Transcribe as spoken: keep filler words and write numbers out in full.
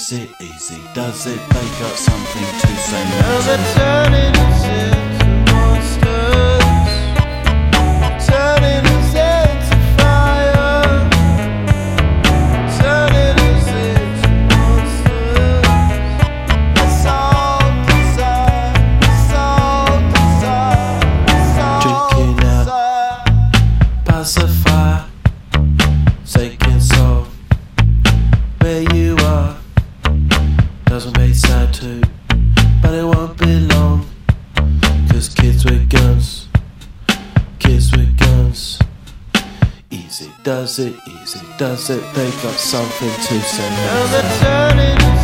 does it, easy does it, they got something to say. Now they're turning us into monsters, turning us into fire, turning us into monsters. That's all desire, that's all desire, that's all Drinking out, pacify, taking soul. Where you are doesn't make sad too, but it won't be long. Cause kids with guns, kids with guns. Easy does it, easy does it, they got something to say. now they're turning